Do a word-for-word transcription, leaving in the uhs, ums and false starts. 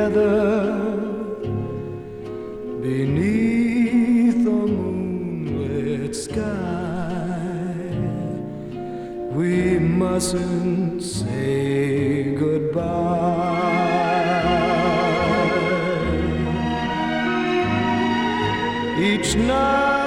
together beneath the moonlit sky. We mustn't say goodbye. Each night